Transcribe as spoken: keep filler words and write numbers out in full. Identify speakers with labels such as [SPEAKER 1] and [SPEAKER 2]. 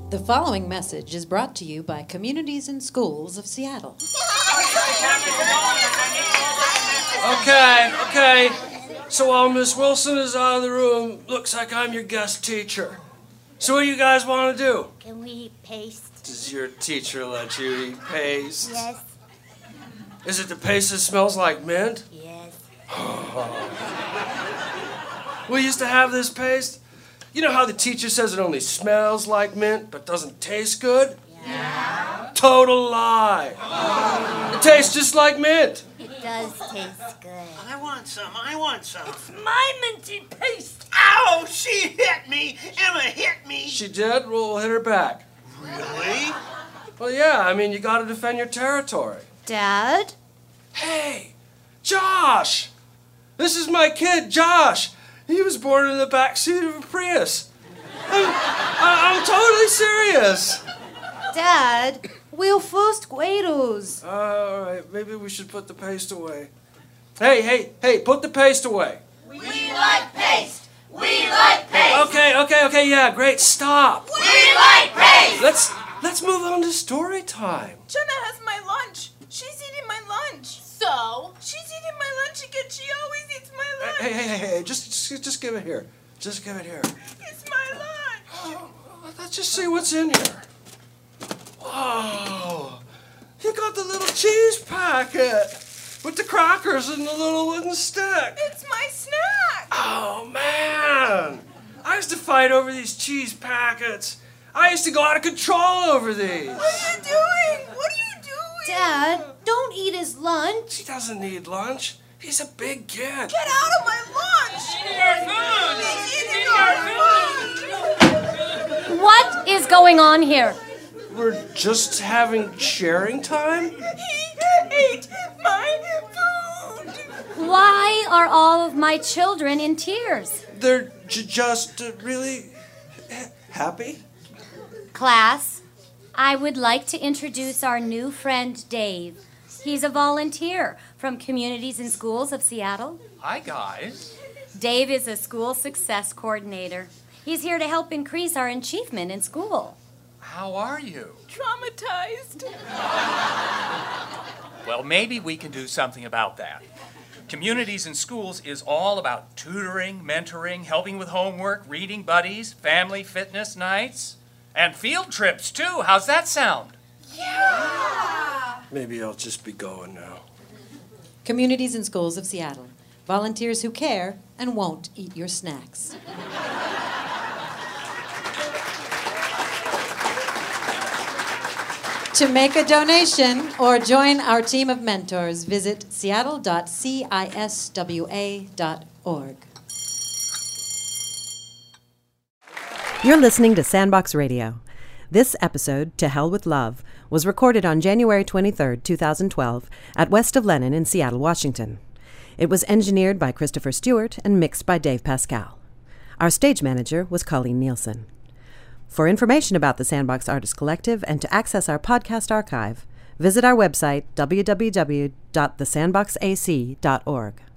[SPEAKER 1] The following message is brought to you by Communities and Schools of Seattle.
[SPEAKER 2] Okay, okay. So while Miss Wilson is out of the room, looks like I'm your guest teacher. So what do you guys want to do?
[SPEAKER 3] Can we eat paste?
[SPEAKER 2] Does your teacher let you eat paste?
[SPEAKER 3] Yes.
[SPEAKER 2] Is it the paste that smells like mint?
[SPEAKER 3] Yes.
[SPEAKER 2] We used to have this paste. You know how the teacher says it only smells like mint but doesn't taste good?
[SPEAKER 3] Yeah.
[SPEAKER 2] Total lie. It tastes just like mint.
[SPEAKER 3] It does taste good.
[SPEAKER 4] I want some. I want some.
[SPEAKER 5] It's my minty paste.
[SPEAKER 4] Ow! She hit me. Emma hit me.
[SPEAKER 2] She did? Well, we'll hit her back.
[SPEAKER 4] Really?
[SPEAKER 2] Well, yeah, I mean, you gotta defend your territory.
[SPEAKER 3] Dad?
[SPEAKER 2] Hey, Josh! This is my kid, Josh. He was born in the back seat of a Prius. I'm, I, I'm totally serious.
[SPEAKER 3] Dad, we're first graders.
[SPEAKER 2] All right, maybe we should put the paste away. Hey, hey, hey, put the paste away.
[SPEAKER 5] We like paste. We like paste.
[SPEAKER 2] Okay, okay, okay, yeah, great, stop.
[SPEAKER 5] We like paste.
[SPEAKER 2] Let's, let's move on to story time.
[SPEAKER 6] Jenna has my lunch. She's eating my lunch.
[SPEAKER 5] So?
[SPEAKER 6] She's eating my lunch again. She always eats my lunch.
[SPEAKER 2] Hey, hey, hey, hey, just, just, just give it here. Just give it here.
[SPEAKER 6] It's my lunch.
[SPEAKER 2] Oh, let's just see what's in here. Whoa, you got the little cheese packet with the crackers and the little wooden stick.
[SPEAKER 6] It's my snack.
[SPEAKER 2] Oh, man. I used to fight over these cheese packets. I used to go out of control over these.
[SPEAKER 6] What are you doing? What are you doing?
[SPEAKER 3] Dad, don't eat his lunch.
[SPEAKER 2] He doesn't need lunch. He's a big kid.
[SPEAKER 6] Get out of my lunch. He's eating our food.
[SPEAKER 7] What is going on here?
[SPEAKER 2] We're just having sharing time?
[SPEAKER 6] He ate my food.
[SPEAKER 7] Why are all of my children in tears?
[SPEAKER 2] They're j- just uh, really ha- happy.
[SPEAKER 7] Class, I would like to introduce our new friend, Dave. He's a volunteer from Communities and Schools of Seattle.
[SPEAKER 8] Hi, guys.
[SPEAKER 7] Dave is a school success coordinator. He's here to help increase our achievement in school.
[SPEAKER 8] How are you?
[SPEAKER 6] Traumatized.
[SPEAKER 8] Well, maybe we can do something about that. Communities and Schools is all about tutoring, mentoring, helping with homework, reading buddies, family fitness nights, and field trips, too. How's that sound?
[SPEAKER 6] Yeah.
[SPEAKER 2] Maybe I'll just be going now.
[SPEAKER 1] Communities and Schools of Seattle. Volunteers who care and won't eat your snacks. To make a donation or join our team of mentors, visit seattle dot ciswa dot org.
[SPEAKER 9] You're listening to Sandbox Radio. This episode, To Hell with Love, was recorded on January twenty-third, twenty twelve, at West of Lennon in Seattle, Washington. It was engineered by Christopher Stewart and mixed by Dave Pascal. Our stage manager was Colleen Nielsen. For information about the Sandbox Artist Collective and to access our podcast archive, visit our website, w w w dot the sandbox a c dot org.